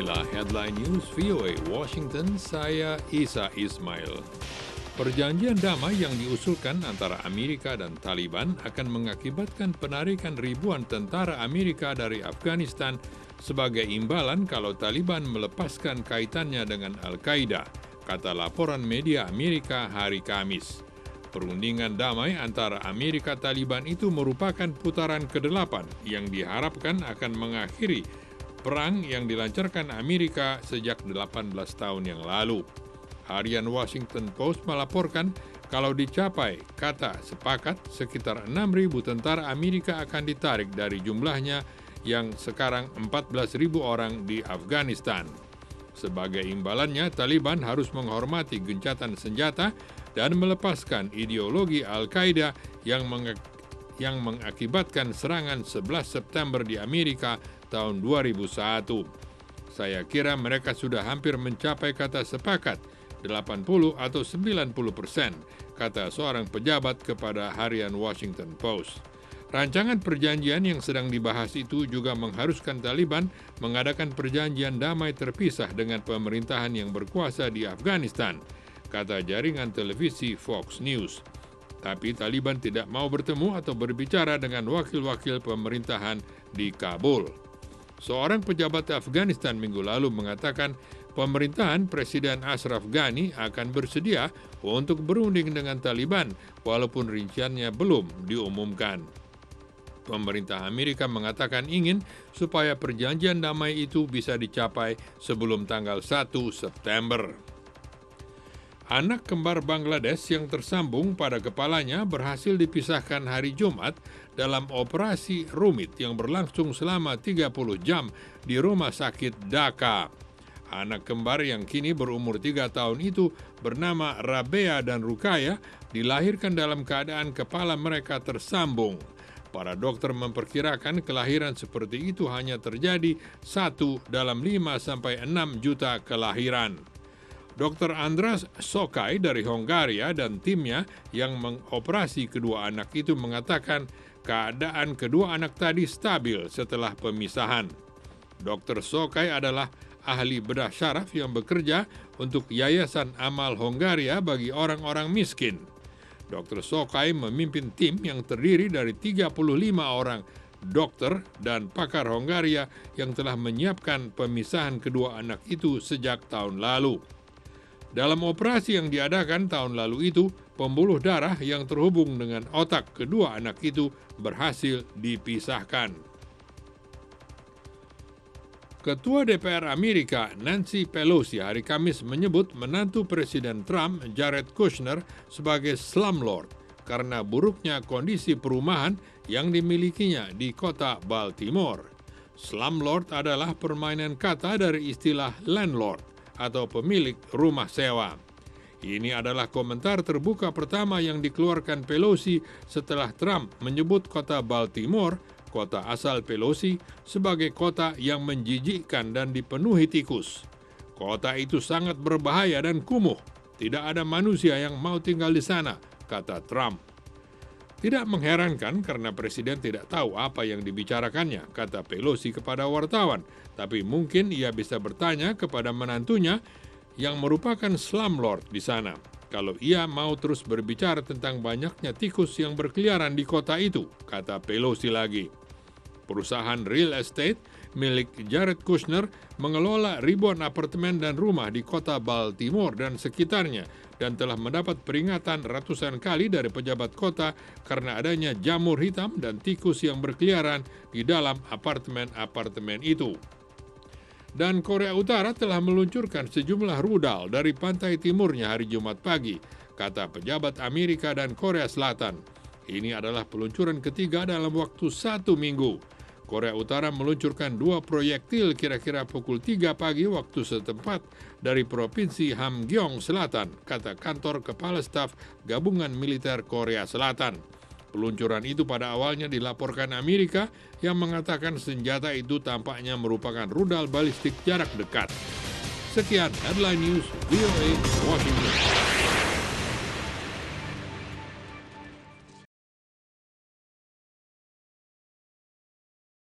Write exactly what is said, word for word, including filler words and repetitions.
Inilah Headline News V O A Washington, saya Isa Ismail. Perjanjian damai yang diusulkan antara Amerika dan Taliban akan mengakibatkan penarikan ribuan tentara Amerika dari Afghanistan sebagai imbalan kalau Taliban melepaskan kaitannya dengan Al-Qaeda, kata laporan media Amerika hari Kamis. Perundingan damai antara Amerika Taliban itu merupakan putaran kedelapan yang diharapkan akan mengakhiri perang yang dilancarkan Amerika sejak delapan belas tahun yang lalu. Harian Washington Post melaporkan kalau dicapai kata sepakat, sekitar enam ribu tentara Amerika akan ditarik dari jumlahnya yang sekarang empat belas ribu orang di Afghanistan. Sebagai imbalannya, Taliban harus menghormati gencatan senjata dan melepaskan ideologi Al-Qaeda yang, meng- yang mengakibatkan serangan sebelas September di Amerika tahun dua ribu satu. Saya kira mereka sudah hampir mencapai kata sepakat, delapan puluh atau sembilan puluh persen, kata seorang pejabat kepada harian Washington Post. Rancangan perjanjian yang sedang dibahas itu juga mengharuskan Taliban mengadakan perjanjian damai terpisah dengan pemerintahan yang berkuasa di Afghanistan, kata jaringan televisi Fox News. Tapi Taliban tidak mau bertemu atau berbicara dengan wakil-wakil pemerintahan di Kabul. Seorang pejabat Afghanistan minggu lalu mengatakan pemerintahan Presiden Ashraf Ghani akan bersedia untuk berunding dengan Taliban walaupun rinciannya belum diumumkan. Pemerintah Amerika mengatakan ingin supaya perjanjian damai itu bisa dicapai sebelum tanggal satu September. Anak kembar Bangladesh yang tersambung pada kepalanya berhasil dipisahkan hari Jumat dalam operasi rumit yang berlangsung selama tiga puluh jam di rumah sakit Dhaka. Anak kembar yang kini berumur tiga tahun itu bernama Rabea dan Rukaya dilahirkan dalam keadaan kepala mereka tersambung. Para dokter memperkirakan kelahiran seperti itu hanya terjadi satu dalam lima sampai enam juta kelahiran. dokter Andras Sokai dari Hongaria dan timnya yang mengoperasi kedua anak itu mengatakan keadaan kedua anak tadi stabil setelah pemisahan. dokter Sokai adalah ahli bedah syaraf yang bekerja untuk Yayasan Amal Hongaria bagi orang-orang miskin. dokter Sokai memimpin tim yang terdiri dari tiga puluh lima orang dokter dan pakar Hongaria yang telah menyiapkan pemisahan kedua anak itu sejak tahun lalu. Dalam operasi yang diadakan tahun lalu itu, pembuluh darah yang terhubung dengan otak kedua anak itu berhasil dipisahkan. Ketua D P R Amerika Nancy Pelosi hari Kamis menyebut menantu Presiden Trump, Jared Kushner, sebagai slumlord karena buruknya kondisi perumahan yang dimilikinya di kota Baltimore. Slumlord adalah permainan kata dari istilah landlord atau pemilik rumah sewa. Ini adalah komentar terbuka pertama yang dikeluarkan Pelosi setelah Trump menyebut kota Baltimore, kota asal Pelosi, sebagai kota yang menjijikkan dan dipenuhi tikus. Kota itu sangat berbahaya dan kumuh. Tidak ada manusia yang mau tinggal di sana, kata Trump. Tidak mengherankan karena Presiden tidak tahu apa yang dibicarakannya, kata Pelosi kepada wartawan. Tapi mungkin ia bisa bertanya kepada menantunya yang merupakan slumlord di sana. Kalau ia mau terus berbicara tentang banyaknya tikus yang berkeliaran di kota itu, kata Pelosi lagi. Perusahaan real estate milik Jared Kushner mengelola ribuan apartemen dan rumah di kota Baltimore dan sekitarnya dan telah mendapat peringatan ratusan kali dari pejabat kota karena adanya jamur hitam dan tikus yang berkeliaran di dalam apartemen-apartemen itu. Dan Korea Utara telah meluncurkan sejumlah rudal dari pantai timurnya hari Jumat pagi, kata pejabat Amerika dan Korea Selatan. Ini adalah peluncuran ketiga dalam waktu satu minggu. Korea Utara meluncurkan dua proyektil kira-kira pukul tiga pagi waktu setempat dari Provinsi Hamgyeong Selatan, kata kantor Kepala Staf Gabungan Militer Korea Selatan. Peluncuran itu pada awalnya dilaporkan Amerika yang mengatakan senjata itu tampaknya merupakan rudal balistik jarak dekat. Sekian Headline News V O A Washington.